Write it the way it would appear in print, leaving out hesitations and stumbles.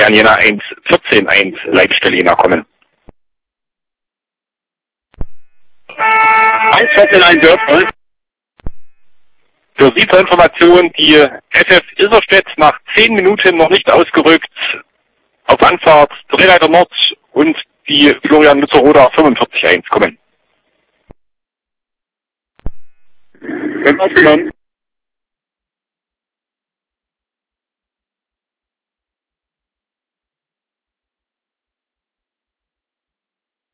Florian Jena 114-1, Leitstelle Jena kommen. 114-1 Dörfel. Für Sie zur Information, die FF Iserstedt nach 10 Minuten noch nicht ausgerückt, auf Anfahrt Drehleiter Nord und die Florian Mützeroda 45-1 kommen. Aufgenommen.